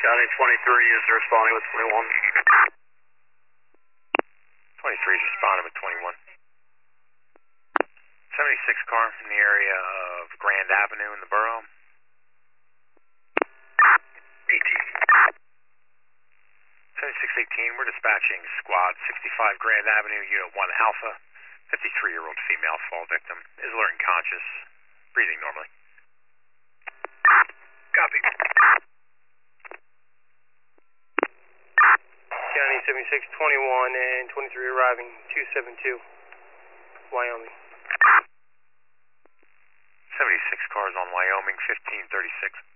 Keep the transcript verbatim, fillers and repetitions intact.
County twenty-three is responding with twenty-one. twenty-three is responding with twenty-one. seventy-six car in the area of Grand Avenue in the borough. eighteen. seventy-six eighteen, we're dispatching squad sixty-five Grand Avenue, Unit one Alpha. fifty-three-year-old female fall victim is alert and conscious, breathing normally. Copy. County seventy-six twenty-one and twenty-three arriving, two seventy-two, Wyoming. seventy-six cars on Wyoming, fifteen thirty-six.